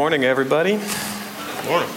morning, everybody. Morning.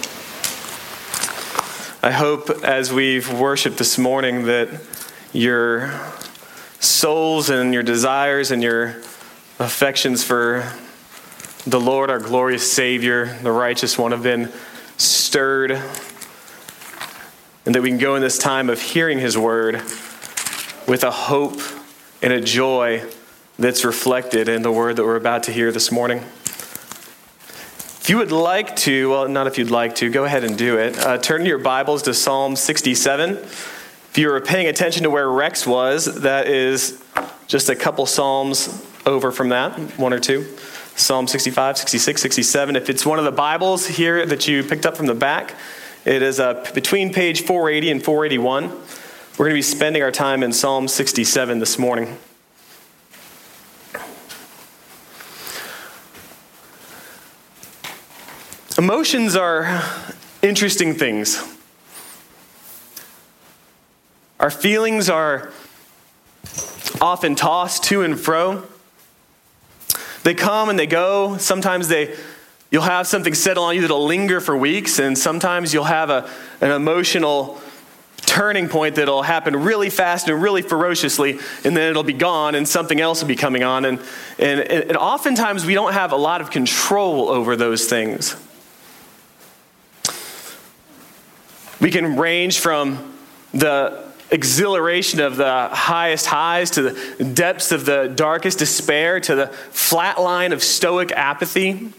I hope as we've worshiped this morning that your souls and your desires and your affections for the Lord, our glorious Savior, the righteous one, have been stirred, and that we can go in this time of hearing His word with a hope and a joy that's reflected in the word that we're about to hear this morning. If you would like to, well, not if you'd like to, go ahead and do it. Turn your Bibles to Psalm 67. If you were paying attention to where Rex was, that is just a couple psalms over from that, one or two. Psalm 65, 66, 67. If it's one of the Bibles here that you picked up from the back, it is between page 480 and 481. We're going to be spending our time in Psalm 67 this morning. Emotions are interesting things. Our feelings are often tossed to and fro. They come and they go. Sometimes you'll have something settle on you that'll linger for weeks, and sometimes you'll have an emotional turning point that'll happen really fast and really ferociously, and then it'll be gone and something else will be coming on. And oftentimes we don't have a lot of control over those things. We can range from the exhilaration of the highest highs to the depths of the darkest despair to the flat line of stoic apathy.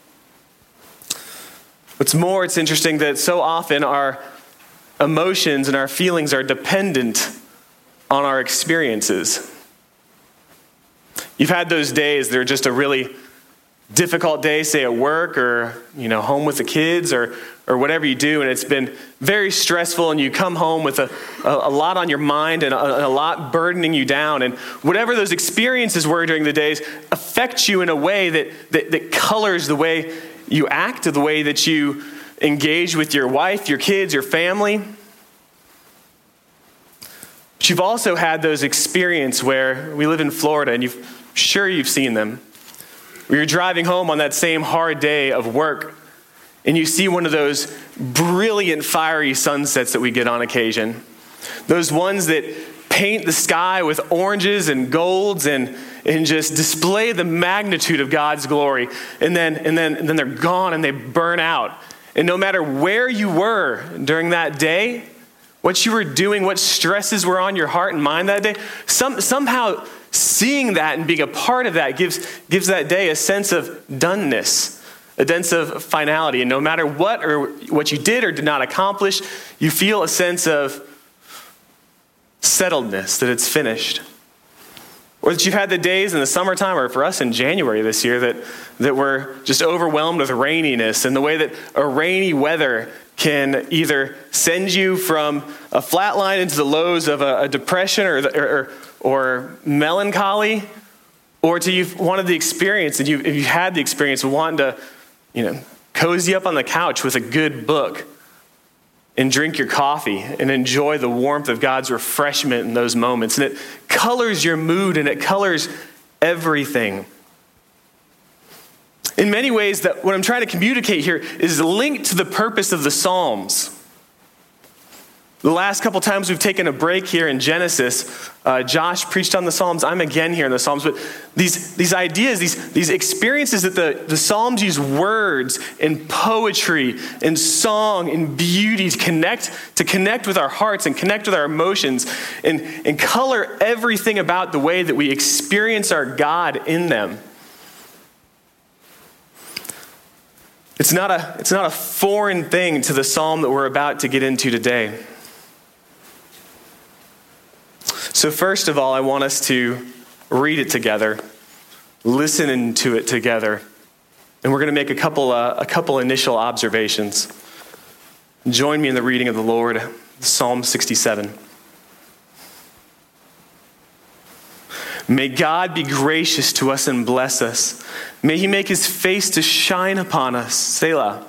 What's more, it's interesting that so often our emotions and our feelings are dependent on our experiences. You've had those days that are just a really difficult day, say at work or home with the kids or whatever you do, and it's been very stressful, and you come home with a lot on your mind and a lot burdening you down, and whatever those experiences were during the days affect you in a way that colors the way you act, the way that you engage with your wife, your kids, your family. But you've also had those experiences where we live in Florida, and you've seen them, where you're driving home on that same hard day of work, and you see one of those brilliant, fiery sunsets that we get on occasion. Those ones that paint the sky with oranges and golds and just display the magnitude of God's glory. And then they're gone and they burn out. And no matter where you were during that day, what you were doing, what stresses were on your heart and mind that day, somehow seeing that and being a part of that gives that day a sense of doneness, a sense of finality. And no matter what you did or did not accomplish, you feel a sense of settledness, that it's finished. Or that you've had the days in the summertime, or for us in January this year, that we're just overwhelmed with raininess, and the way that a rainy weather can either send you from a flat line into the lows of a depression or melancholy, or to you've wanted the experience, and you've had the experience of wanting to cozy up on the couch with a good book and drink your coffee and enjoy the warmth of God's refreshment in those moments. And it colors your mood and it colors everything. In many ways, that what I'm trying to communicate here is linked to the purpose of the Psalms. The last couple times we've taken a break here in Genesis, Josh preached on the Psalms. I'm again here in the Psalms. But these ideas, these experiences that the Psalms use words and poetry and song and beauty to connect with our hearts and connect with our emotions and color everything about the way that we experience our God in them. It's not a foreign thing to the Psalm that we're about to get into today. So first of all, I want us to read it together, listen to it together, and we're going to make a couple initial observations. Join me in the reading of the Lord, Psalm 67. May God be gracious to us and bless us. May He make His face to shine upon us, Selah,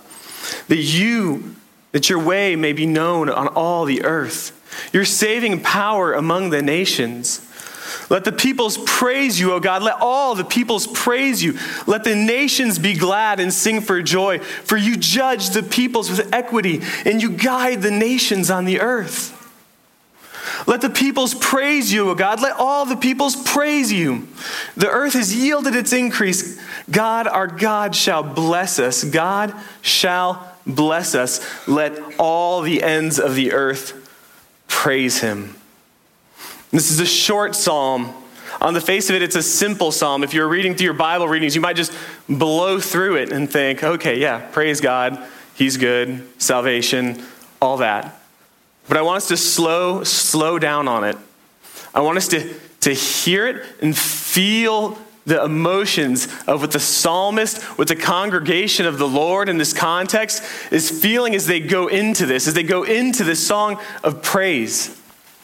that your way may be known on all the earth, your saving power among the nations. Let the peoples praise you, O God. Let all the peoples praise you. Let the nations be glad and sing for joy. For you judge the peoples with equity, and you guide the nations on the earth. Let the peoples praise you, O God. Let all the peoples praise you. The earth has yielded its increase. God, our God, shall bless us. God shall bless us. Let all the ends of the earth praise him. This is a short psalm. On the face of it, it's a simple psalm. If you're reading through your Bible readings, you might just blow through it and think, okay, yeah, praise God. He's good. Salvation, all that. But I want us to slow down on it. I want us to hear it and feel the emotions of what the psalmist, what the congregation of the Lord in this context is feeling as they go into this song of praise.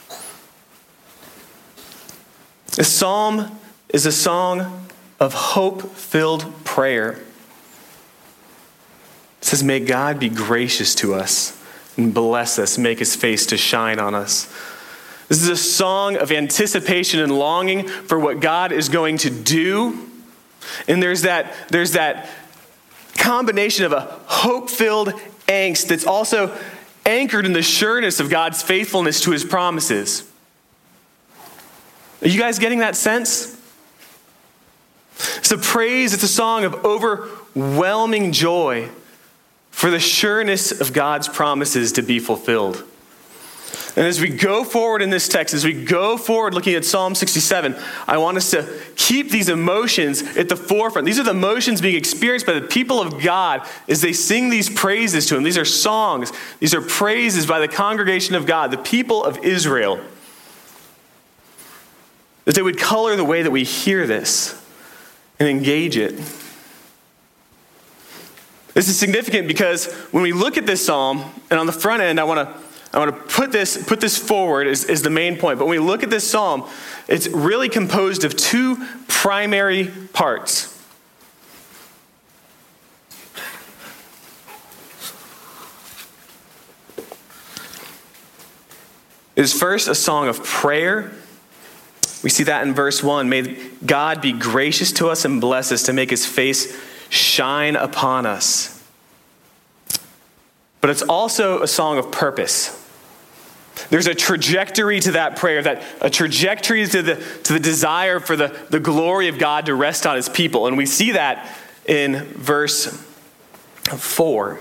This psalm is a song of hope-filled prayer. It says, may God be gracious to us and bless us, make his face to shine on us. This is a song of anticipation and longing for what God is going to do. And there's that combination of a hope-filled angst that's also anchored in the sureness of God's faithfulness to his promises. Are you guys getting that sense? It's a praise, it's a song of overwhelming joy for the sureness of God's promises to be fulfilled. And as we go forward in this text, as we go forward looking at Psalm 67, I want us to keep these emotions at the forefront. These are the emotions being experienced by the people of God as they sing these praises to him. These are songs. These are praises by the congregation of God, the people of Israel. That they would color the way that we hear this and engage it. This is significant because when we look at this psalm, and on the front end, I want to put this forward as the main point. But when we look at this psalm, it's really composed of two primary parts. It is first a song of prayer. We see that in verse 1. May God be gracious to us and bless us to make his face shine upon us. But it's also a song of purpose. There's a trajectory to that prayer, a trajectory to the desire for the glory of God to rest on his people. And we see that in verse 4.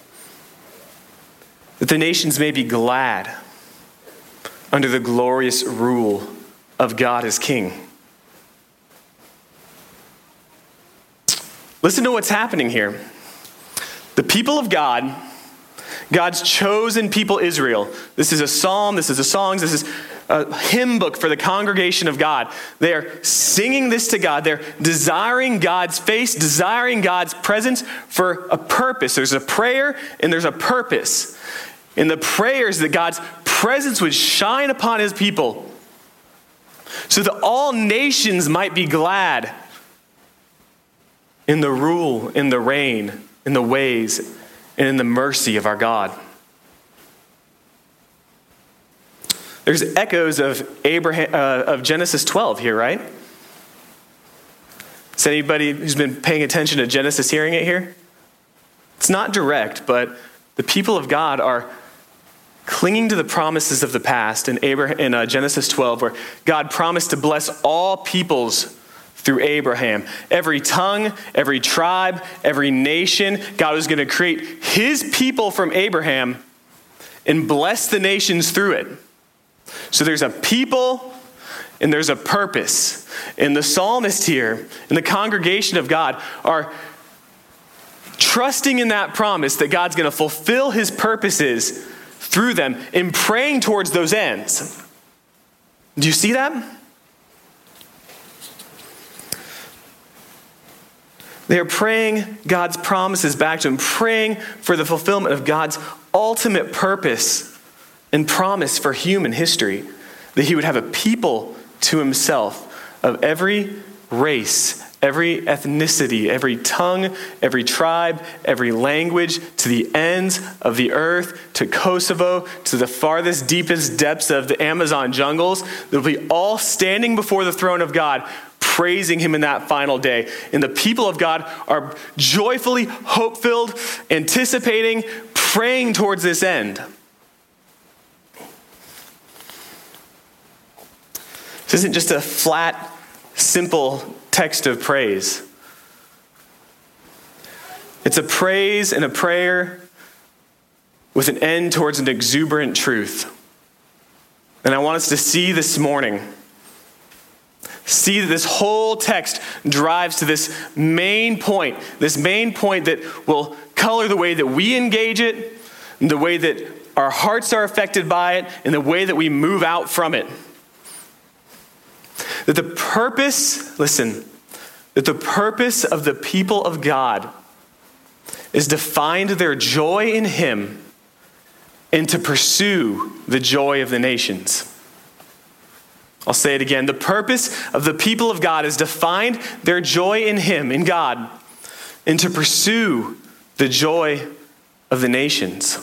That the nations may be glad under the glorious rule of God as King. Listen to what's happening here. The people of God, God's chosen people Israel. This is a psalm, this is a songs, this is a hymn book for the congregation of God. They are singing this to God. They're desiring God's face, desiring God's presence for a purpose. There's a prayer and there's a purpose. In the prayers that God's presence would shine upon his people so that all nations might be glad in the rule, in the reign, in the ways, and in the mercy of our God. There's echoes of Genesis 12 here, right? Is anybody who's been paying attention to Genesis hearing it here? It's not direct, but the people of God are clinging to the promises of the past in Genesis 12, where God promised to bless all peoples through Abraham. Every tongue, every tribe, every nation, God was going to create his people from Abraham and bless the nations through it. So there's a people and there's a purpose. And the psalmist here and the congregation of God are trusting in that promise that God's going to fulfill his purposes through them and praying towards those ends. Do you see that? They are praying God's promises back to him, praying for the fulfillment of God's ultimate purpose and promise for human history, that he would have a people to himself of every race, every ethnicity, every tongue, every tribe, every language, to the ends of the earth, to Kosovo, to the farthest, deepest depths of the Amazon jungles. They'll be all standing before the throne of God, praising him in that final day. And the people of God are joyfully, hope-filled, anticipating, praying towards this end. This isn't just a flat, simple text of praise. It's a praise and a prayer with an end towards an exuberant truth. And I want us to see this morning, see that this whole text drives to this main point that will color the way that we engage it, and the way that our hearts are affected by it, and the way that we move out from it. That the purpose of the people of God is to find their joy in him and to pursue the joy of the nations. I'll say it again. The purpose of the people of God is to find their joy in him, in God, and to pursue the joy of the nations.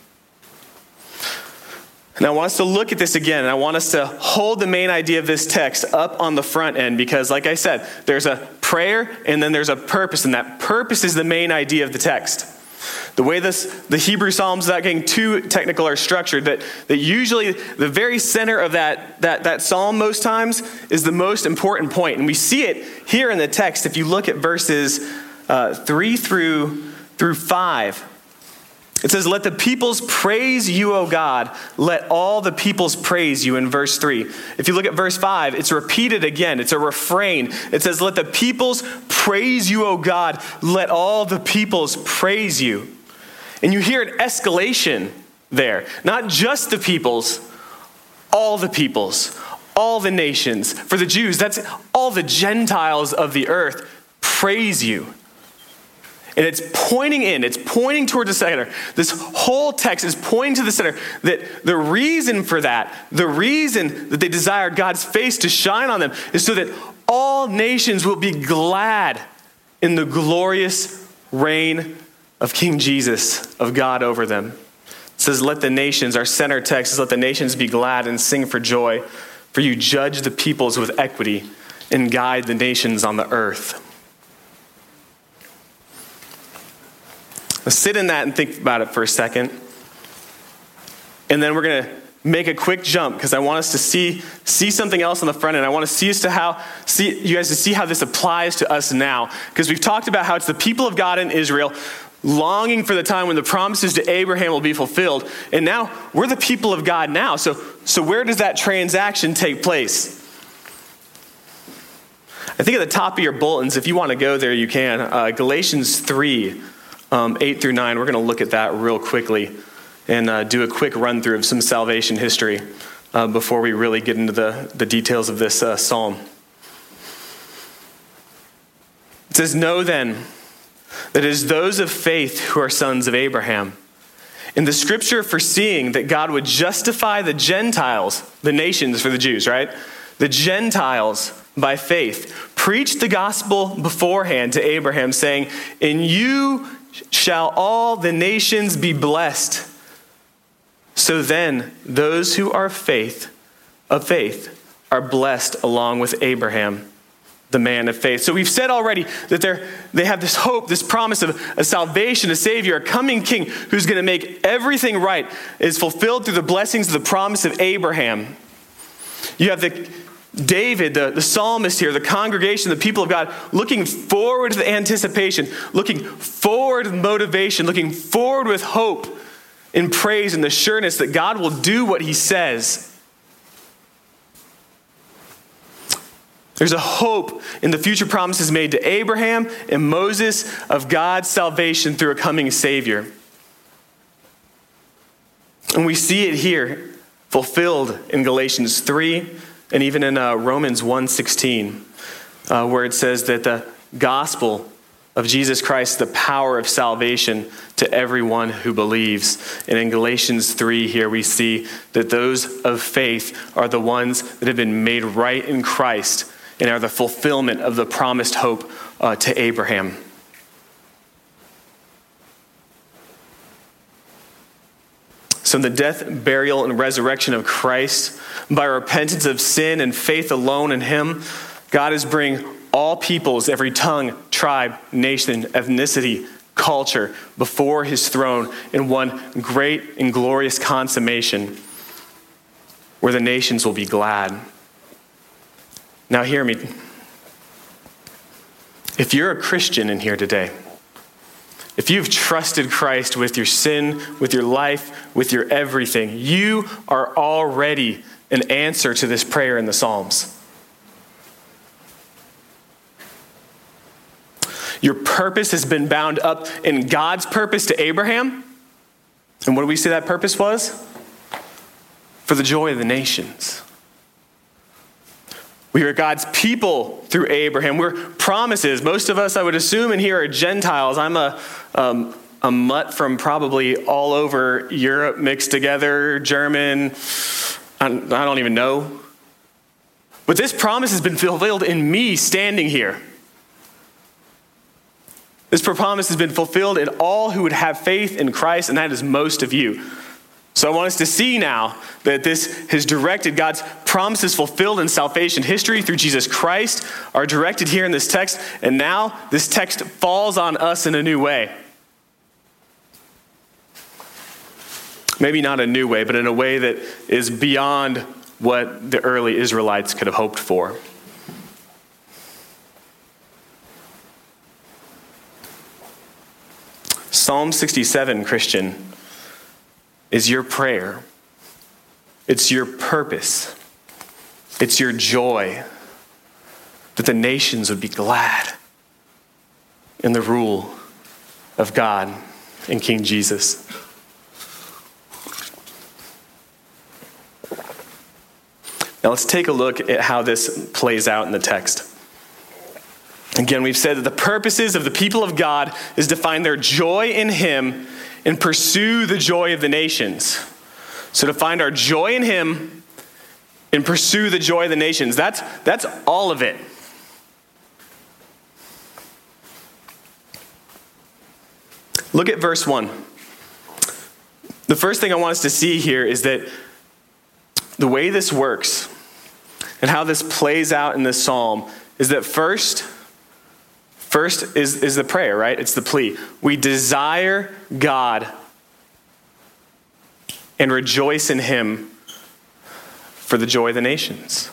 And I want us to look at this again, and I want us to hold the main idea of this text up on the front end, because like I said, there's a prayer and then there's a purpose, and that purpose is the main idea of the text. The way the Hebrew Psalms, without getting too technical, are structured, that usually the very center of that psalm most times is the most important point. And we see it here in the text if you look at verses 3 through 5. It says, "Let the peoples praise you, O God. Let all the peoples praise you," in verse 3. If you look at verse 5, it's repeated again. It's a refrain. It says, "Let the peoples praise you, O God. Let all the peoples praise you." And you hear an escalation there. Not just the peoples, all the peoples, all the nations. For the Jews, that's all the Gentiles of the earth praise you. And it's pointing toward the center. This whole text is pointing to the center, that the reason for that, the reason that they desire God's face to shine on them, is so that all nations will be glad in the glorious reign of King Jesus, of God over them. It says, let the nations, our center text is, let the nations be glad and sing for joy, for you judge the peoples with equity and guide the nations on the earth. Let's sit in that and think about it for a second. And then we're going to make a quick jump, because I want us to see something else on the front end. I want to see you guys to see how this applies to us now. Because we've talked about how it's the people of God in Israel longing for the time when the promises to Abraham will be fulfilled. And now we're the people of God now. So where does that transaction take place? I think at the top of your bulletins, if you want to go there, you can. Galatians 3. 8 through 9, we're going to look at that real quickly and do a quick run through of some salvation history before we really get into the details of this psalm. It says, "Know then that it is those of faith who are sons of Abraham. In the scripture foreseeing that God would justify the Gentiles," the nations for the Jews, right? "The Gentiles by faith, preached the gospel beforehand to Abraham, saying, in you shall all the nations be blessed. So then, those who are of faith are blessed along with Abraham, the man of faith." So we've said already that they have this hope, this promise of a salvation, a Savior, a coming King who's going to make everything right, is fulfilled through the blessings of the promise of Abraham. You have David, the psalmist here, the congregation, the people of God, looking forward to the anticipation, looking forward with motivation, looking forward with hope in praise and the sureness that God will do what he says. There's a hope in the future promises made to Abraham and Moses of God's salvation through a coming Savior. And we see it here fulfilled in Galatians 3 and even in Romans 1:16, where it says that the gospel of Jesus Christ, the power of salvation to everyone who believes. And in Galatians 3 here we see that those of faith are the ones that have been made right in Christ and are the fulfillment of the promised hope to Abraham. So in the death, burial, and resurrection of Christ, by repentance of sin and faith alone in him, God is bringing all peoples, every tongue, tribe, nation, ethnicity, culture, before his throne in one great and glorious consummation where the nations will be glad. Now hear me. If you're a Christian in here today, if you've trusted Christ with your sin, with your life, with your everything, you are already an answer to this prayer in the Psalms. Your purpose has been bound up in God's purpose to Abraham. And what do we say that purpose was? For the joy of the nations. We are God's people through Abraham. We're promises. Most of us, I would assume, in here are Gentiles. I'm a mutt from probably all over Europe mixed together, German, I don't even know. But this promise has been fulfilled in me standing here. This promise has been fulfilled in all who would have faith in Christ, and that is most of you. So I want us to see now that this has directed God's promises fulfilled in salvation history through Jesus Christ are directed here in this text, and now this text falls on us in a new way. Maybe not a new way, but in a way that is beyond what the early Israelites could have hoped for. Psalm 67, Christian, is your prayer. It's your purpose. It's your joy that the nations would be glad in the rule of God and King Jesus. Now let's take a look at how this plays out in the text. Again, we've said that the purposes of the people of God is to find their joy in him and pursue the joy of the nations. So to find our joy in him and pursue the joy of the nations. That's all of it. Look at verse 1. The first thing I want us to see here is that the way this works and how this plays out in this psalm is that first is the prayer, right? It's the plea. We desire God and rejoice in him for the joy of the nations.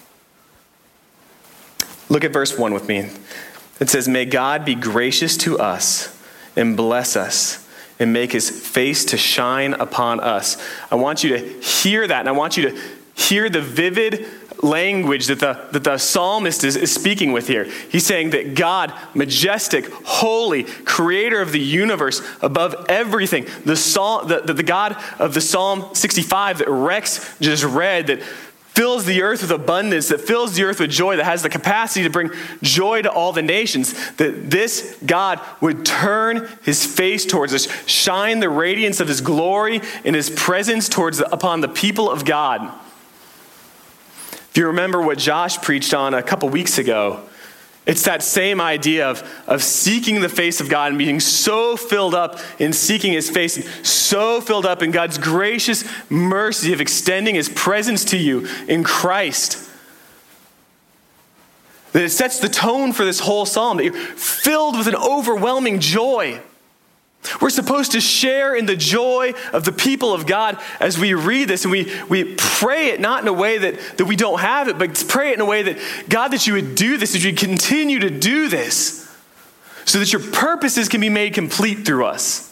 Look at verse 1 with me. It says, "May God be gracious to us and bless us and make his face to shine upon us." I want you to hear that, and I want you to hear the vivid language that the psalmist is speaking with here. He's saying that God, majestic, holy, creator of the universe, above everything, the God of the Psalm 65 that Rex just read, that fills the earth with abundance, that fills the earth with joy, that has the capacity to bring joy to all the nations, that this God would turn his face towards us, shine the radiance of his glory and his presence upon the people of God. If you remember what Josh preached on a couple weeks ago, it's that same idea of seeking the face of God and being so filled up in seeking his face, and so filled up in God's gracious mercy of extending his presence to you in Christ, that it sets the tone for this whole psalm, that you're filled with an overwhelming joy. We're supposed to share in the joy of the people of God as we read this, and we pray it not in a way that we don't have it, but pray it in a way that, God, that you would do this, that you would continue to do this, so that your purposes can be made complete through us.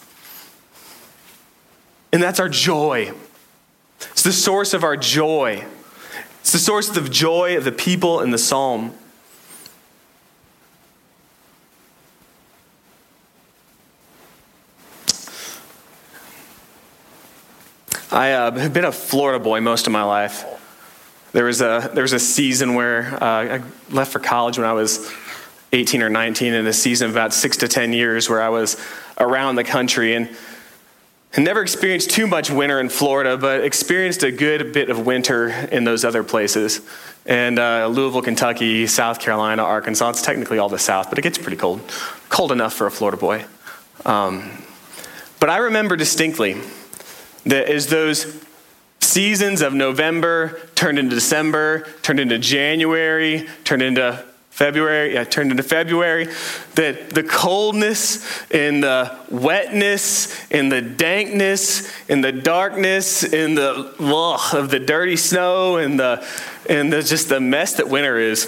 And that's our joy. It's the source of our joy. It's the source of the joy of the people in the psalm. I have been a Florida boy most of my life. There was a season where I left for college when I was 18 or 19, and a season of about 6 to 10 years where I was around the country. And and never experienced too much winter in Florida, but experienced a good bit of winter in those other places. And Louisville, Kentucky, South Carolina, Arkansas, it's technically all the South, but it gets pretty cold. Cold enough for a Florida boy. But I remember distinctly that as those seasons of November turned into December, turned into January, turned into February, that the coldness and the wetness and the dankness and the darkness and the of the dirty snow and the just the mess that winter is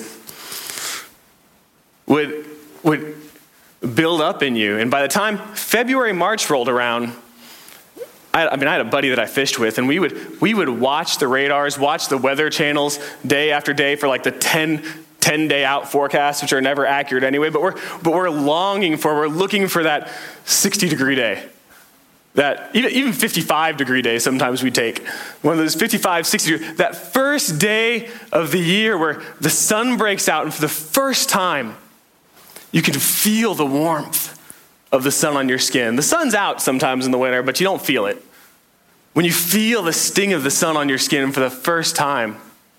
would build up in you. And by the time February, March rolled around, I had a buddy that I fished with, and we would watch the radars, watch the weather channels day after day for like the 10-day out forecasts, which are never accurate anyway, but we're looking for that 60-degree day. That even 55-degree day sometimes we take. One of those 55, 60, that first day of the year where the sun breaks out, and for the first time, you can feel the warmth of the sun on your skin. The sun's out sometimes in the winter, but you don't feel it. When you feel the sting of the sun on your skin for the first time,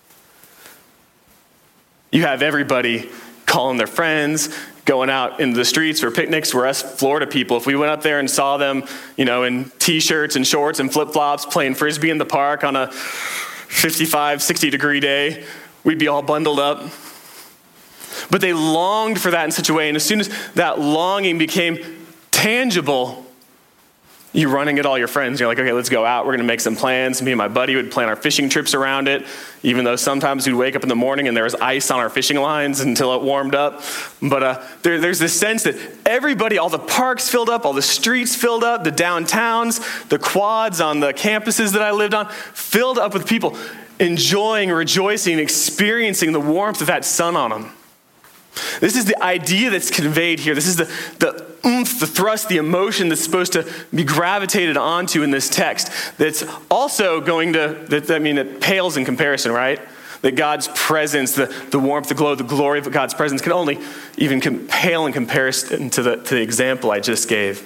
you have everybody calling their friends, going out into the streets for picnics. We're us Florida people. If we went up there and saw them, in T-shirts and shorts and flip-flops playing Frisbee in the park on a 55, 60-degree day, we'd be all bundled up. But they longed for that in such a way, and as soon as that longing became tangible, you're running at all your friends. You're like, okay, let's go out. We're going to make some plans. Me and my buddy would plan our fishing trips around it, even though sometimes we'd wake up in the morning and there was ice on our fishing lines until it warmed up. But there's this sense that everybody, all the parks filled up, all the streets filled up, the downtowns, the quads on the campuses that I lived on, filled up with people enjoying, rejoicing, experiencing the warmth of that sun on them. This is the idea that's conveyed here. This is the oomph, the thrust, the emotion that's supposed to be gravitated onto in this text. That's also it pales in comparison, right? That God's presence, the warmth, the glow, the glory of God's presence can only even pale in comparison to the example I just gave.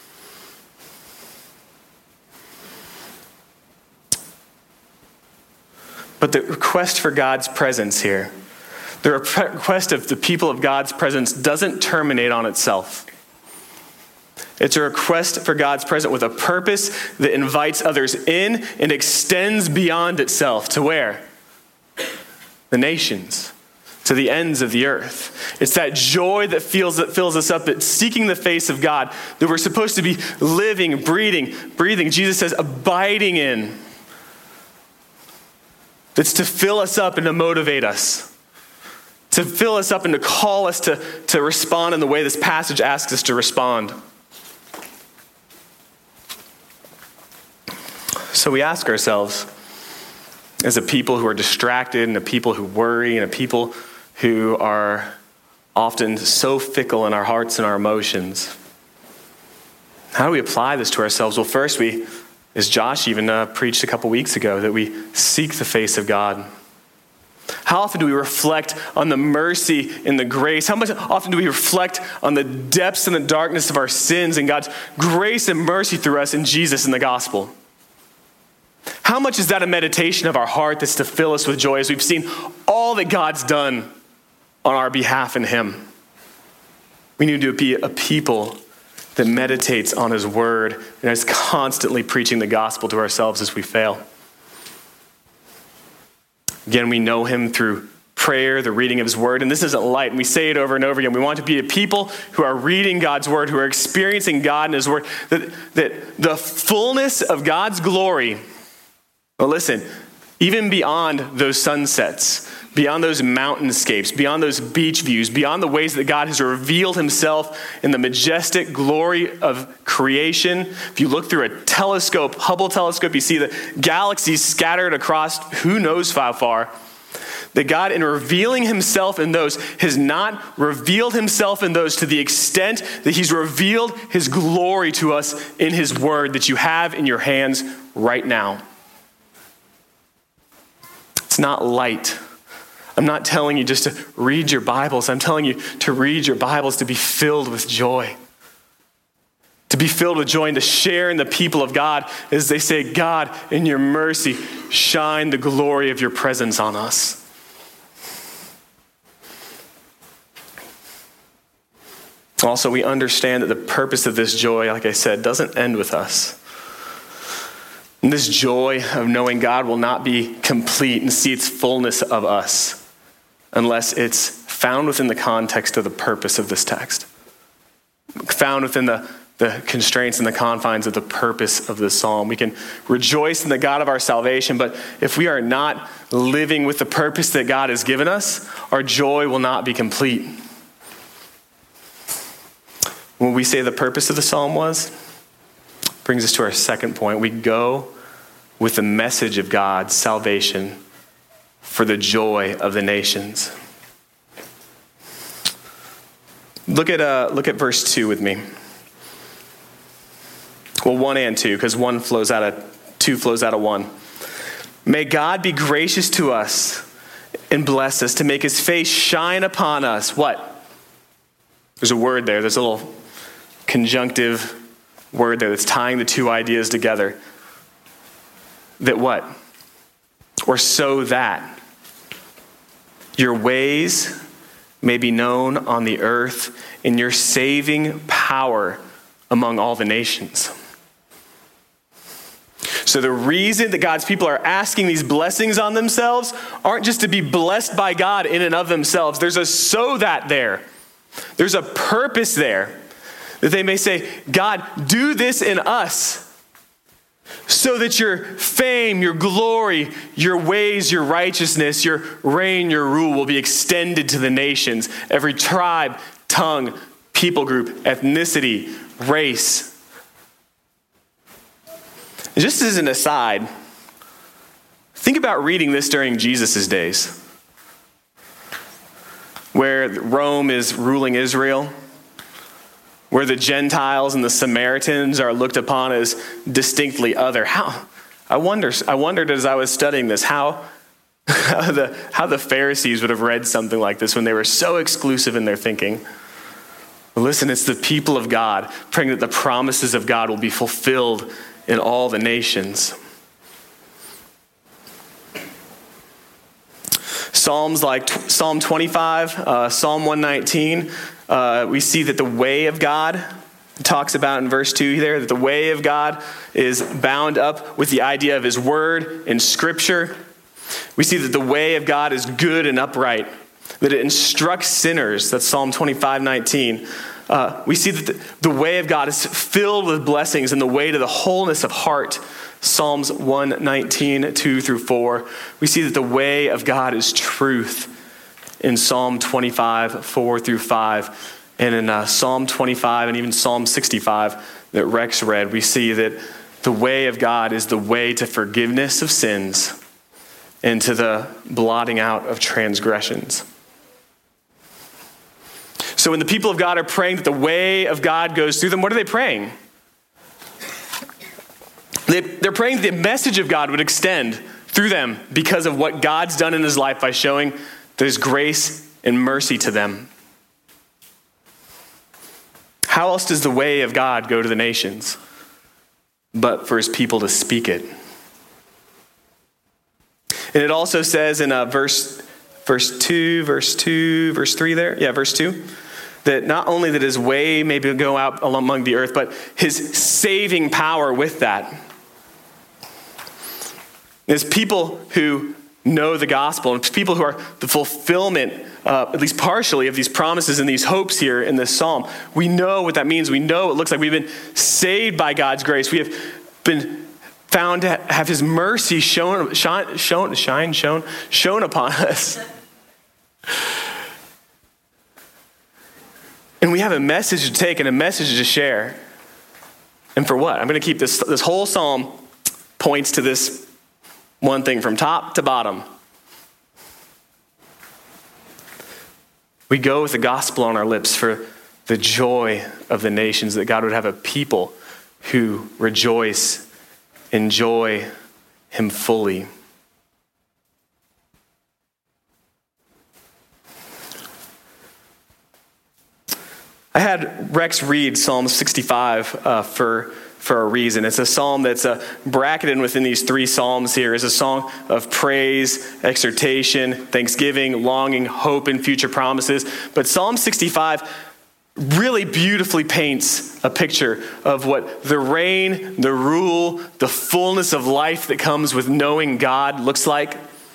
But the request for God's presence here, the request of the people of God's presence doesn't terminate on itself. It's a request for God's presence with a purpose that invites others in and extends beyond itself to where? The nations, to the ends of the earth. It's that joy that fills us up, that's seeking the face of God, that we're supposed to be living, breathing. Jesus says, abiding in. That's to fill us up and to motivate us. To fill us up and to call us to respond in the way this passage asks us to respond. So we ask ourselves, as a people who are distracted and a people who worry and a people who are often so fickle in our hearts and our emotions, how do we apply this to ourselves? Well, first, as Josh even preached a couple weeks ago, that we seek the face of God. How often do we reflect on the mercy and the grace? How much often do we reflect on the depths and the darkness of our sins and God's grace and mercy through us in Jesus and the gospel? How much is that a meditation of our heart that's to fill us with joy as we've seen all that God's done on our behalf in Him? We need to be a people that meditates on His word and is constantly preaching the gospel to ourselves as we fail. Again, we know Him through prayer, the reading of His word, and this isn't light, and we say it over and over again. We want to be a people who are reading God's word, who are experiencing God and His word, that the fullness of God's glory, well, listen, even beyond those sunsets, beyond those mountainscapes, beyond those beach views, beyond the ways that God has revealed Himself in the majestic glory of creation. If you look through a telescope, Hubble telescope, you see the galaxies scattered across who knows how far. That God, in revealing Himself in those, has not revealed Himself in those to the extent that He's revealed His glory to us in His word that you have in your hands right now. It's not light. I'm not telling you just to read your Bibles. I'm telling you to read your Bibles to be filled with joy. To to be filled with joy and to share in the people of God as they say, God, in your mercy, shine the glory of your presence on us. Also, we understand that the purpose of this joy, like I said, doesn't end with us. And this joy of knowing God will not be complete and see its fullness of us unless it's found within the context of the purpose of this text. Found within the constraints and the confines of the purpose of this psalm. We can rejoice in the God of our salvation, but if we are not living with the purpose that God has given us, our joy will not be complete. When we say the purpose of the psalm was, brings us to our second point. We go with the message of God's salvation for the joy of the nations. Look at verse 2 with me. Well, 1 and 2, because 2 flows out of 1. May God be gracious to us and bless us, to make his face shine upon us. What? There's a word there. There's a little conjunctive word there that's tying the two ideas together. That what? Or so that your ways may be known on the earth and your saving power among all the nations. So the reason that God's people are asking these blessings on themselves aren't just to be blessed by God in and of themselves. There's a so that there. There's a purpose there. That they may say, God, do this in us so that your fame, your glory, your ways, your righteousness, your reign, your rule will be extended to the nations. Every tribe, tongue, people group, ethnicity, race. And just as an aside, think about reading this during Jesus' days, where Rome is ruling Israel, where the Gentiles and the Samaritans are looked upon as distinctly other. I wondered as I was studying this, how the Pharisees would have read something like this when they were so exclusive in their thinking. But listen, it's the people of God praying that the promises of God will be fulfilled in all the nations. Psalms like Psalm 25, Psalm 119, we see that the way of God, talks about in verse 2 there, that the way of God is bound up with the idea of his word and scripture. We see that the way of God is good and upright, that it instructs sinners. That's Psalm 25:19. We see that the way of God is filled with blessings and the way to the wholeness of heart. Psalms 119, 2 through 4. We see that the way of God is truth in Psalm 25, 4 through 5. And in Psalm 25 and even Psalm 65 that Rex read, we see that the way of God is the way to forgiveness of sins and to the blotting out of transgressions. So when the people of God are praying that the way of God goes through them, what are they praying? They're praying that the message of God would extend through them because of what God's done in his life by showing there's grace and mercy to them. How else does the way of God go to the nations but for his people to speak it? And it also says in verse 2, verse 3 there. Yeah, verse 2. That not only that his way may go out among the earth, but his saving power with that. It's people who know the gospel, and it's people who are the fulfillment, at least partially, of these promises and these hopes here in this psalm. We know what that means. We know it looks like we've been saved by God's grace. We have been found to have his mercy shown upon us. And we have a message to take and a message to share. And for what? I'm going to keep this whole psalm points to this one thing from top to bottom. We go with the gospel on our lips for the joy of the nations, that God would have a people who rejoice, enjoy him fully. I had Rex read Psalm 65 for a reason. It's a psalm that's bracketed within these 3 psalms here. It's a song of praise, exhortation, thanksgiving, longing, hope, and future promises. But Psalm 65 really beautifully paints a picture of what the reign, the rule, the fullness of life that comes with knowing God looks like.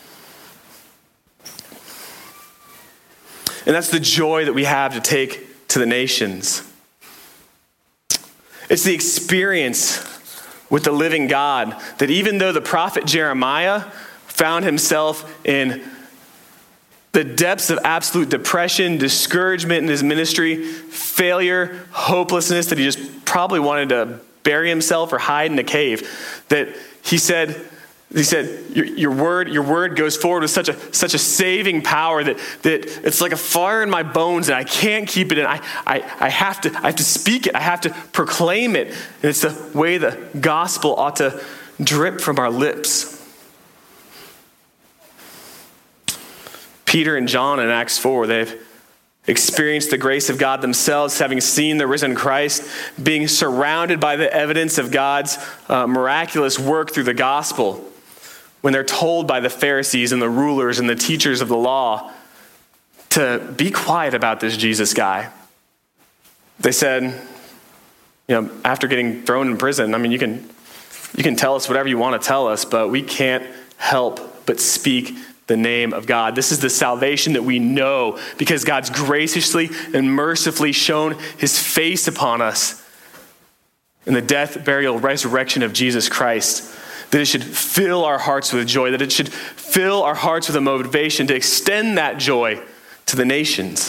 And that's the joy that we have to take to the nations. It's the experience with the living God that even though the prophet Jeremiah found himself in the depths of absolute depression, discouragement in his ministry, failure, hopelessness, that he just probably wanted to bury himself or hide in a cave, that he said, your word goes forward with such a saving power that it's like a fire in my bones and I can't keep it in. I have to speak it. I have to proclaim it. And it's the way the gospel ought to drip from our lips. Peter and John in Acts 4, they've experienced the grace of God themselves, having seen the risen Christ, being surrounded by the evidence of God's miraculous work through the gospel. When they're told by the Pharisees and the rulers and the teachers of the law to be quiet about this Jesus guy, they said, after getting thrown in prison, you can tell us whatever you want to tell us, but we can't help but speak the name of God. This is the salvation that we know because God's graciously and mercifully shown his face upon us in the death, burial, resurrection of Jesus Christ. That it should fill our hearts with joy, that it should fill our hearts with a motivation to extend that joy to the nations.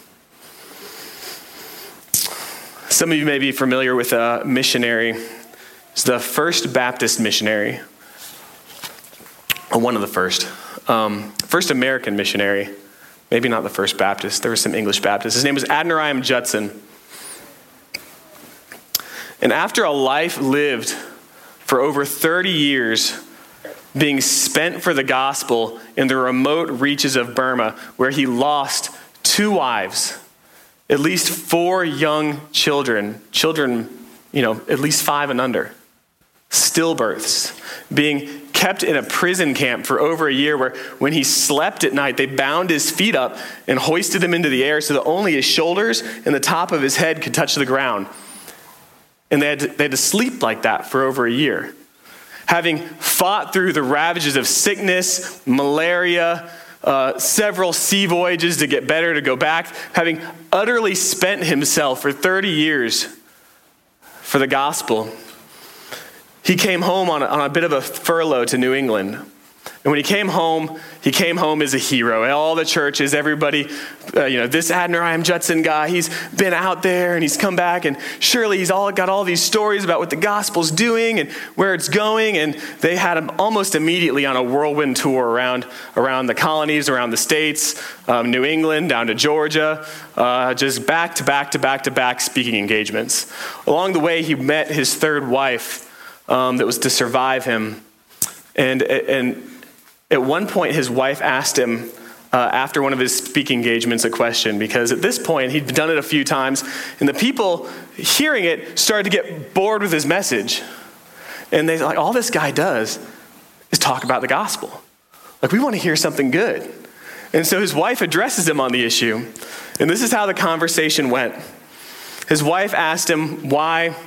Some of you may be familiar with a missionary. It's the First Baptist missionary, or one of the first American missionary, maybe not the First Baptist. There were some English Baptists. His name was Adoniram Judson. And after a life lived for over 30 years being spent for the gospel in the remote reaches of Burma, where he lost 2 wives, at least 4 young children, at least 5 and under, stillbirths, being kept in a prison camp for over a year where when he slept at night, they bound his feet up and hoisted him into the air so that only his shoulders and the top of his head could touch the ground. And they had to sleep like that for over a year. Having fought through the ravages of sickness, malaria, several sea voyages to get better, to go back, having utterly spent himself for 30 years for the gospel, he came home on a bit of a furlough to New England. And when he came home as a hero. All the churches, everybody, this Adoniram Judson guy, he's been out there and he's come back and surely he's got all these stories about what the gospel's doing and where it's going. And they had him almost immediately on a whirlwind tour around the colonies, around the states, New England, down to Georgia, just back to back speaking engagements. Along the way, he met his 3rd wife that was to survive him. And at one point, his wife asked him, after one of his speaking engagements, a question, because at this point, he'd done it a few times, and the people hearing it started to get bored with his message. And they're like, all this guy does is talk about the gospel. Like, we want to hear something good. And so his wife addresses him on the issue, and this is how the conversation went. His wife asked him, why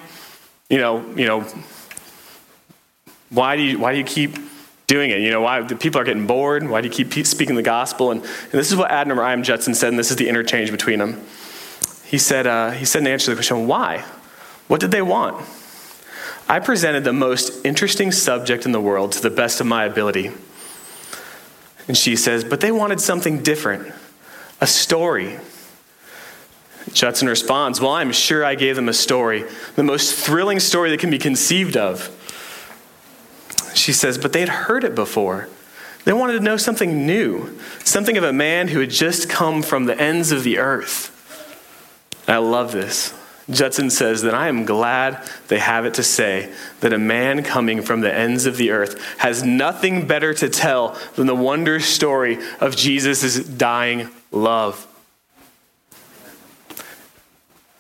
do you keep doing it? Why the people are getting bored? Why do you keep speaking the gospel? And this is what Adoniram Judson said, and this is the interchange between them. He said in answer to the question, why? What did they want? I presented the most interesting subject in the world to the best of my ability. And she says, but they wanted something different, a story. Judson responds, well, I'm sure I gave them a story, the most thrilling story that can be conceived of. She says, but they had heard it before. They wanted to know something new, something of a man who had just come from the ends of the earth. I love this. Judson says that I am glad they have it to say that a man coming from the ends of the earth has nothing better to tell than the wonder story of Jesus' dying love.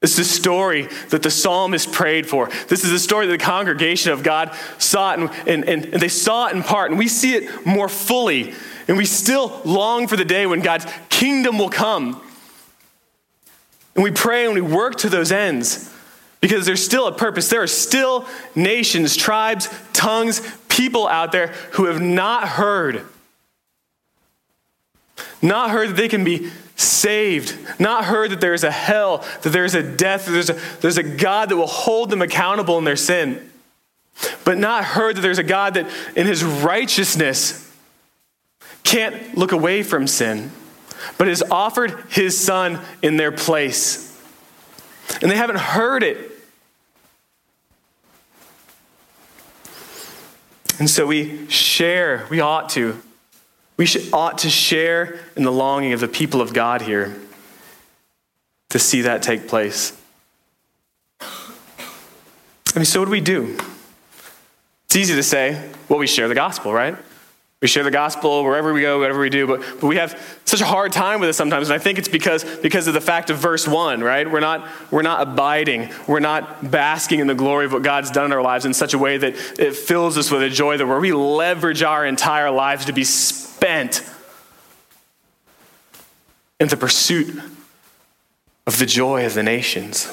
It's the story that the psalmist prayed for. This is the story that the congregation of God saw it, and they saw it in part, and we see it more fully, and we still long for the day when God's kingdom will come. And we pray and we work to those ends because there's still a purpose. There are still nations, tribes, tongues, people out there who have not heard that they can be saved, not heard that there is a hell, that there is a death, that there's a God that will hold them accountable in their sin, but not heard that there's a God that in his righteousness can't look away from sin, but has offered his son in their place. And they haven't heard it. And so we ought to share in the longing of the people of God here to see that take place. So what do we do? It's easy to say, well, we share the gospel, right? We share the gospel wherever we go, whatever we do, but we have such a hard time with it sometimes, and I think it's because of the fact of verse 1, right? We're not abiding, we're not basking in the glory of what God's done in our lives in such a way that it fills us with a joy that where we leverage our entire lives to be spent in the pursuit of the joy of the nations.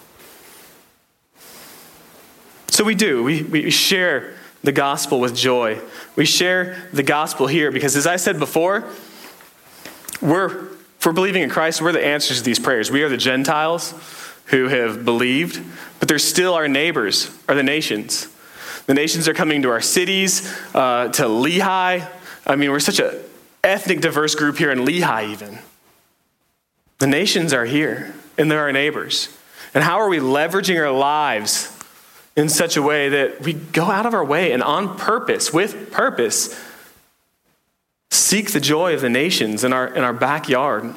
So we share the gospel with joy. We share the gospel here because, as I said before, if we're believing in Christ, we're the answers to these prayers. We are the Gentiles who have believed, but they're still our neighbors, are the nations. The nations are coming to our cities, to Lehi. We're such an ethnic diverse group here in Lehi even. The nations are here, and they're our neighbors. And how are we leveraging our lives in such a way that we go out of our way and on purpose, with purpose, seek the joy of the nations in our backyard?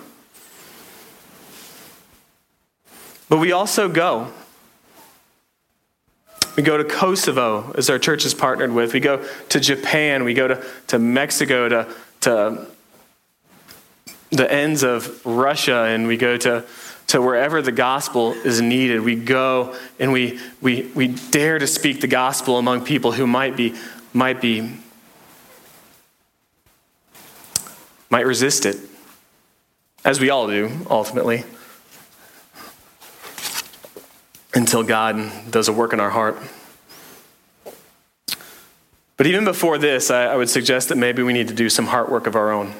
But we also go. We go to Kosovo, as our church is partnered with. We go to Japan. We go to Mexico, to the ends of Russia, and we go to wherever the gospel is needed. We go and we dare to speak the gospel among people who might resist it, as we all do, ultimately, until God does a work in our heart. But even before this, I would suggest that maybe we need to do some heart work of our own.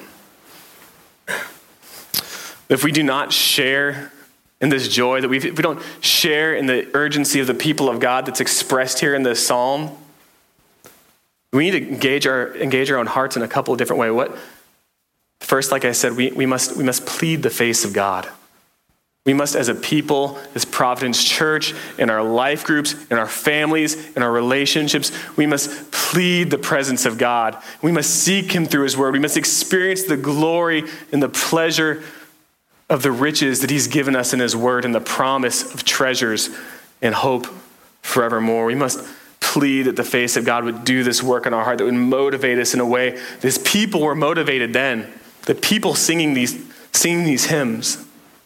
If we do not share in this joy, that if we don't share in the urgency of the people of God that's expressed here in this psalm, we need to engage our own hearts in a couple of different ways. First, like I said, we must plead the face of God. We must, as a people, as Providence Church, in our life groups, in our families, in our relationships, we must plead the presence of God. We must seek him through his word. We must experience the glory and the pleasure of the riches that he's given us in his word and the promise of treasures and hope forevermore. We must plead that the face of God would do this work in our heart, that would motivate us in a way that his people were motivated then, the people singing these hymns.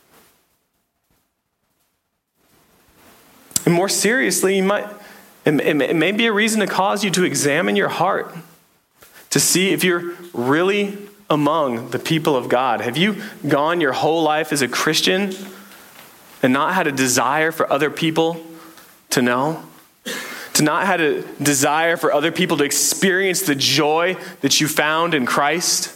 And more seriously, it may be a reason to cause you to examine your heart, to see if you're really among the people of God. Have you gone your whole life as a Christian and not had a desire for other people to know? To not had a desire for other people to experience the joy that you found in Christ?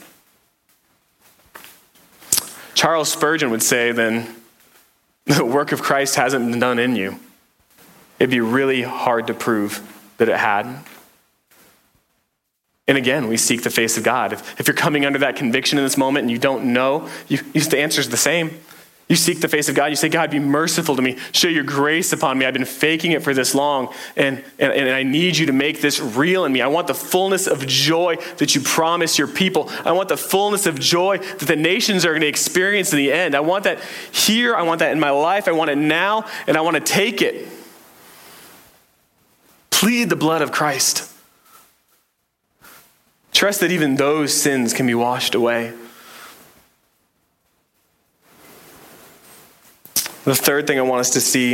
Charles Spurgeon would say then, the work of Christ hasn't been done in you. It'd be really hard to prove that it had. And again, we seek the face of God. If you're coming under that conviction in this moment and you don't know, the answer's the same. You seek the face of God. You say, God, be merciful to me. Show your grace upon me. I've been faking it for this long, and I need you to make this real in me. I want the fullness of joy that you promise your people. I want the fullness of joy that the nations are going to experience in the end. I want that here. I want that in my life. I want it now, and I want to take it. Plead the blood of Christ. Trust that even those sins can be washed away. The third thing I want us to see,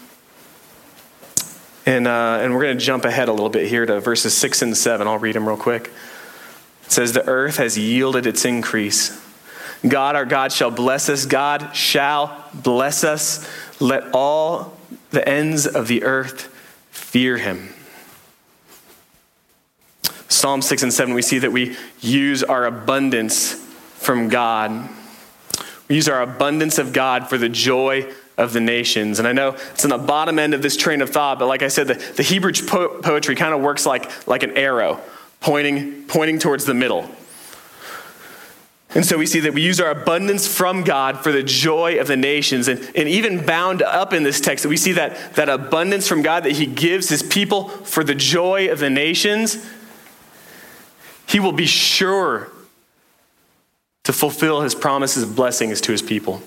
and we're going to jump ahead a little bit here to verses 6 and 7. I'll read them real quick. It says, the earth has yielded its increase. God, our God, shall bless us. God shall bless us. Let all the ends of the earth fear him. Psalm 6 and 7, we see that we use our abundance from God. We use our abundance of God for the joy of the nations. And I know it's on the bottom end of this train of thought, but like I said, the Hebrew poetry kind of works like an arrow, pointing towards the middle. And so we see that we use our abundance from God for the joy of the nations. And even bound up in this text, that we see that abundance from God that he gives his people for the joy of the nations, he will be sure to fulfill his promises of blessings to his people.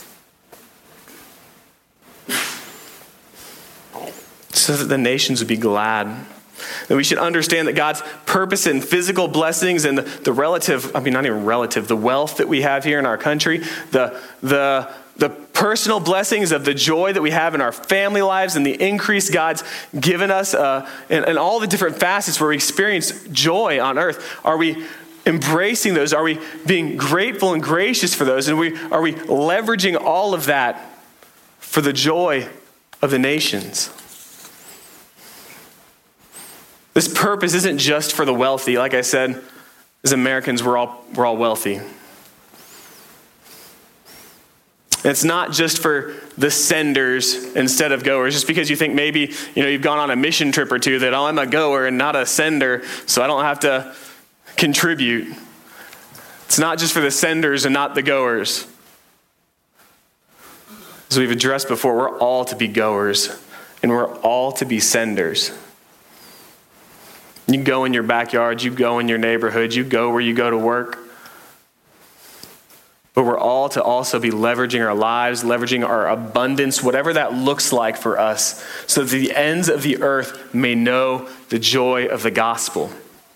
So that the nations would be glad. And we should understand that God's purpose in physical blessings and the wealth that we have here in our country, the personal blessings of the joy that we have in our family lives and the increase God's given us and all the different facets where we experience joy on earth. Are we embracing those? Are we being grateful and gracious for those? And are we leveraging all of that for the joy of the nations? This purpose isn't just for the wealthy. Like I said, as Americans, we're all wealthy. It's not just for the senders instead of goers. Just because you think maybe you've gone on a mission trip or two that I'm a goer and not a sender, so I don't have to contribute. It's not just for the senders and not the goers. As we've addressed before, we're all to be goers and we're all to be senders. You go in your backyard, you go in your neighborhood, you go where you go to work. But we're all to also be leveraging our lives, leveraging our abundance, whatever that looks like for us, so that the ends of the earth may know the joy of the gospel.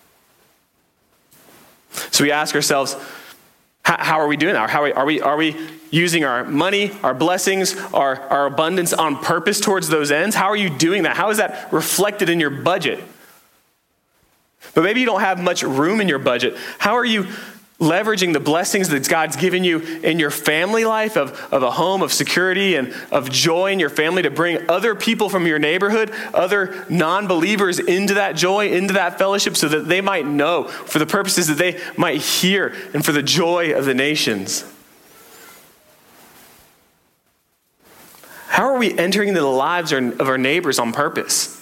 So we ask ourselves, how are we doing that? Are we using our money, our blessings, our abundance on purpose towards those ends? How are you doing that? How is that reflected in your budget? But maybe you don't have much room in your budget. How are you leveraging the blessings that God's given you in your family life of a home of security and of joy in your family to bring other people from your neighborhood, other non-believers into that joy, into that fellowship so that they might know for the purposes that they might hear and for the joy of the nations? How are we entering into the lives of our neighbors on purpose?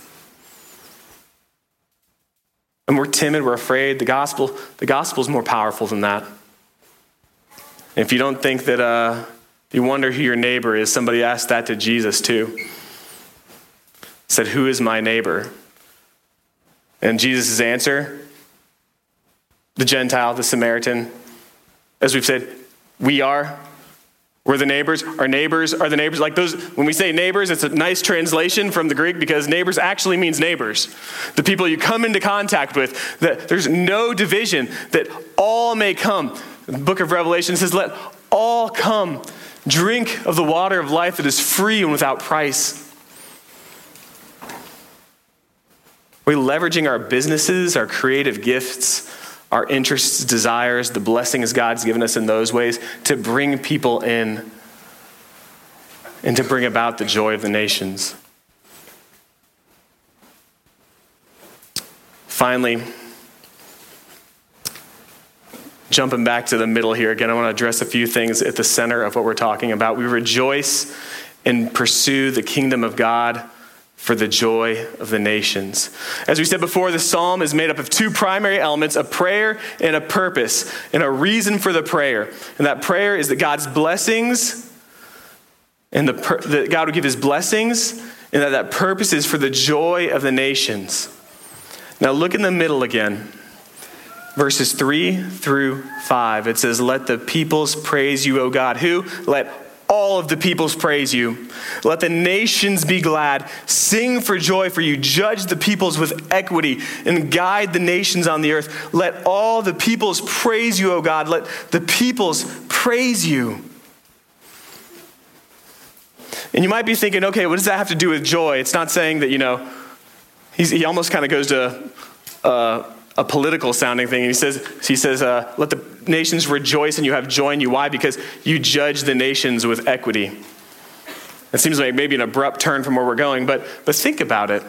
And we're timid, we're afraid. The gospel is more powerful than that. And if you don't think that, you wonder who your neighbor is, somebody asked that to Jesus too. Said, who is my neighbor? And Jesus' answer, the Gentile, the Samaritan, as we've said, we're the neighbors. Our neighbors are the neighbors. Like those, when we say neighbors, it's a nice translation from the Greek because neighbors actually means neighbors. The people you come into contact with, that there's no division, that all may come. The book of Revelation says, let all come, drink of the water of life that is free and without price. We're leveraging our businesses, our creative gifts, our interests, desires, the blessings God's given us in those ways to bring people in and to bring about the joy of the nations. Finally, jumping back to the middle here again, I want to address a few things at the center of what we're talking about. We rejoice and pursue the kingdom of God for the joy of the nations. As we said before, the psalm is made up of two primary elements, a prayer and a purpose, and a reason for the prayer. And that prayer is that God's blessings, and that God would give his blessings, and that purpose is for the joy of the nations. Now look in the middle again. Verses 3 through 5. It says, let the peoples praise you, O God. Who? Let all of the peoples praise you. Let the nations be glad. Sing for joy, for you judge the peoples with equity and guide the nations on the earth. Let all the peoples praise you, O God. Let the peoples praise you. And you might be thinking, okay, what does that have to do with joy? It's not saying that, he almost kind of goes to a political sounding thing. And he says, let the nations rejoice and you have joy in you. Why? Because you judge the nations with equity. It seems like maybe an abrupt turn from where we're going, but think about it.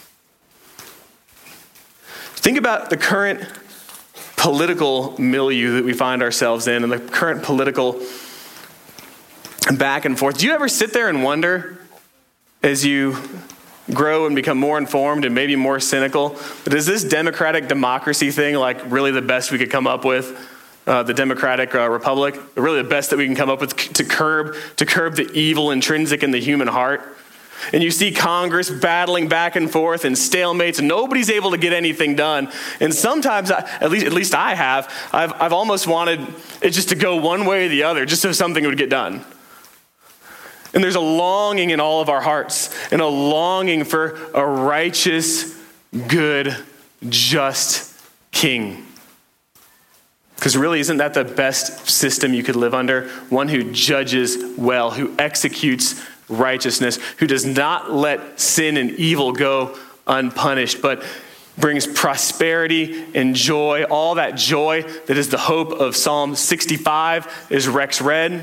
Think about the current political milieu that we find ourselves in and the current political back and forth. Do you ever sit there and wonder, as you grow and become more informed and maybe more cynical, but is this democratic democracy thing like really the best we could come up with? The democratic republic, really the best that we can come up with to curb the evil intrinsic in the human heart? And you see Congress battling back and forth and stalemates, and nobody's able to get anything done. And sometimes, at least I have, I've almost wanted it just to go one way or the other, just so something would get done. And there's a longing in all of our hearts, and a longing for a righteous, good, just king. Because really, isn't that the best system you could live under? One who judges well, who executes righteousness, who does not let sin and evil go unpunished, but brings prosperity and joy, all that joy that is the hope of Psalm 65, as Rex read.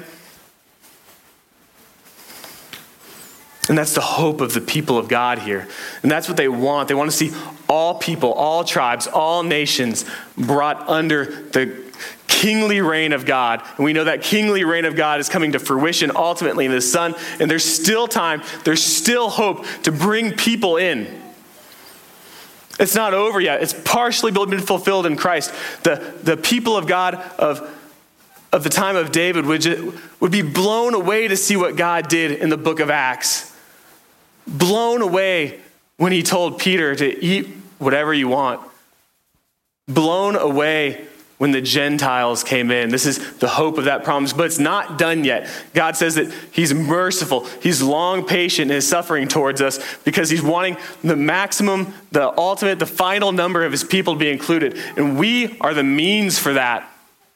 And that's the hope of the people of God here. And that's what they want. They want to see all people, all tribes, all nations brought under the kingly reign of God. And we know that kingly reign of God is coming to fruition ultimately in the Son. And there's still time, there's still hope to bring people in. It's not over yet. It's partially been fulfilled in Christ. The people of God of the time of David would be blown away to see what God did in the book of Acts. Blown away when he told Peter to eat whatever you want. Blown away when the Gentiles came in. This is the hope of that promise, but it's not done yet. God says that he's merciful. He's long patient in his suffering towards us because he's wanting the maximum, the ultimate, the final number of his people to be included. And we are the means for that.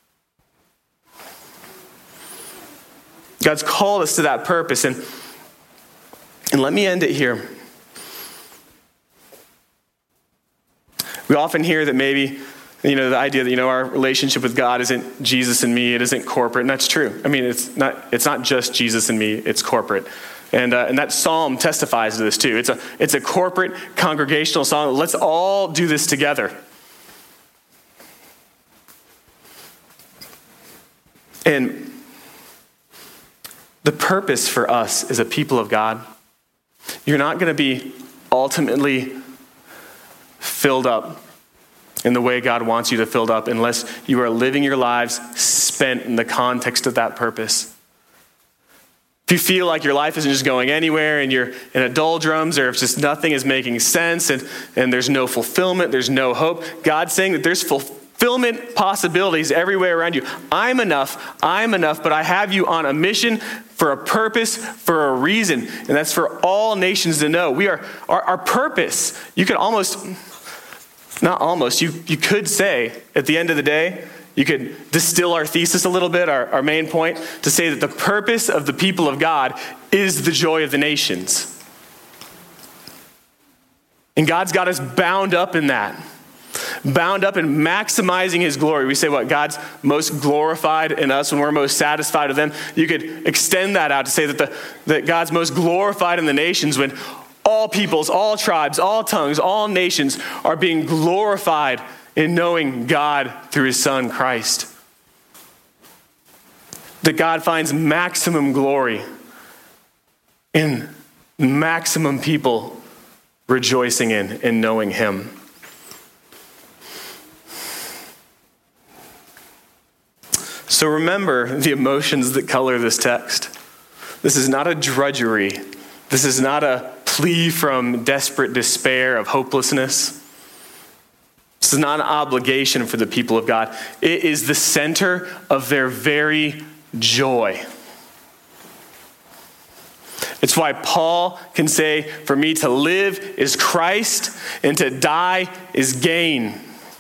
God's called us to that purpose. And let me end it here. We often hear that maybe, the idea that, our relationship with God isn't Jesus and me, it isn't corporate, and that's true. I mean, it's not just Jesus and me, it's corporate. And that psalm testifies to this too. It's a corporate congregational psalm. Let's all do this together. And the purpose for us as a people of God, you're not going to be ultimately filled up in the way God wants you to fill up unless you are living your lives spent in the context of that purpose. If you feel like your life isn't just going anywhere and you're in a doldrums, or if just nothing is making sense and there's no fulfillment, there's no hope, God's saying that there's fulfillment possibilities everywhere around you. I'm enough, but I have you on a mission for a purpose, for a reason. And that's for all nations to know. We are our purpose. You could you could say at the end of the day, you could distill our thesis a little bit, our main point, to say that the purpose of the people of God is the joy of the nations. And God's got us bound up in that. Bound up in maximizing his glory. We say what? God's most glorified in us when we're most satisfied with him. You could extend that out to say that God's most glorified in the nations when all peoples, all tribes, all tongues, all nations are being glorified in knowing God through his Son, Christ. That God finds maximum glory in maximum people rejoicing in and knowing him. So remember the emotions that color this text. This is not a drudgery. This is not a plea from desperate despair of hopelessness. This is not an obligation for the people of God. It is the center of their very joy. It's why Paul can say, for me to live is Christ and to die is gain.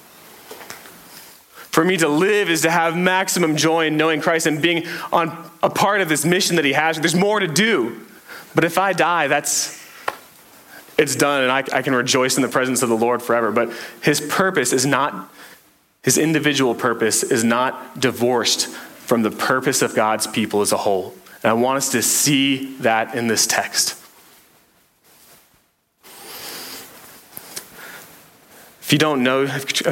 For me to live is to have maximum joy in knowing Christ and being on a part of this mission that he has. There's more to do. But if I die, it's done, and I can rejoice in the presence of the Lord forever. But his individual purpose is not divorced from the purpose of God's people as a whole. And I want us to see that in this text. If you don't know,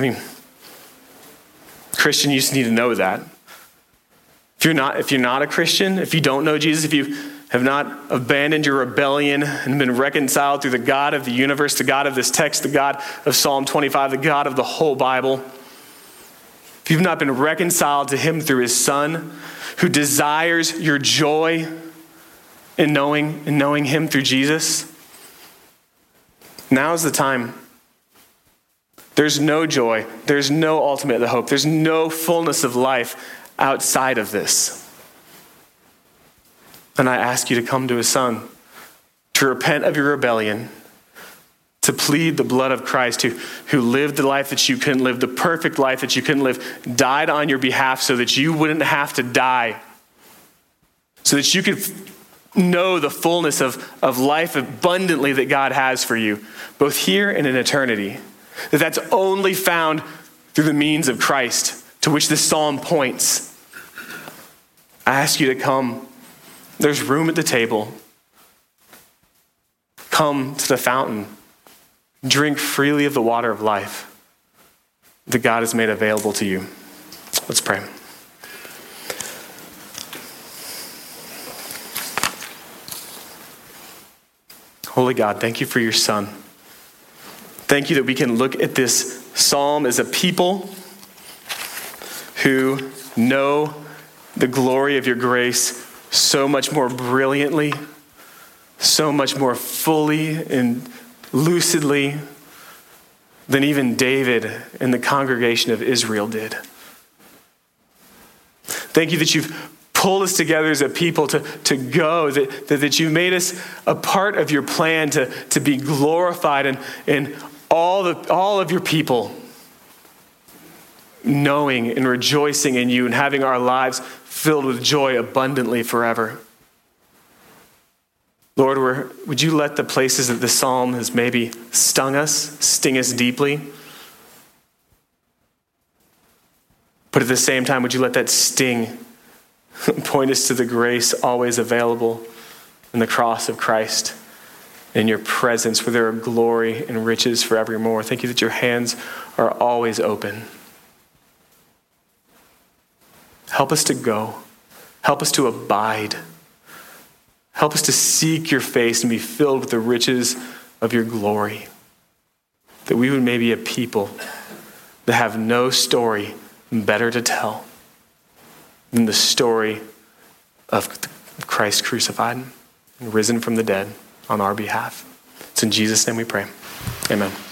Christian, you just need to know that. If you're not a Christian, if you don't know Jesus, if you have not abandoned your rebellion and been reconciled through the God of the universe, the God of this text, the God of Psalm 25, the God of the whole Bible, if you've not been reconciled to him through his Son, who desires your joy in knowing him through Jesus, now's the time. There's no joy. There's no ultimate hope. There's no fullness of life outside of this. And I ask you to come to his Son, to repent of your rebellion, to plead the blood of Christ, who lived the life that you couldn't live, the perfect life that you couldn't live, died on your behalf so that you wouldn't have to die, so that you could know the fullness of life abundantly that God has for you, both here and in eternity. That's only found through the means of Christ, to which this psalm points. I ask you to come. There's room at the table. Come to the fountain. Drink freely of the water of life that God has made available to you. Let's pray. Holy God, thank you for your Son. Thank you that we can look at this psalm as a people who know the glory of your grace so much more brilliantly, so much more fully and lucidly than even David and the congregation of Israel did. Thank you that you've pulled us together as a people to go, that you made us a part of your plan to be glorified in all of your people knowing and rejoicing in you and having our lives filled with joy abundantly forever. Lord, would you let the places that the psalm has maybe sting us deeply? But at the same time, would you let that sting point us to the grace always available in the cross of Christ, in your presence where there are glory and riches forevermore. Thank you that your hands are always open. Help us to go. Help us to abide. Help us to seek your face and be filled with the riches of your glory. That we would maybe a people that have no story better to tell than the story of Christ crucified and risen from the dead on our behalf. It's in Jesus' name we pray. Amen.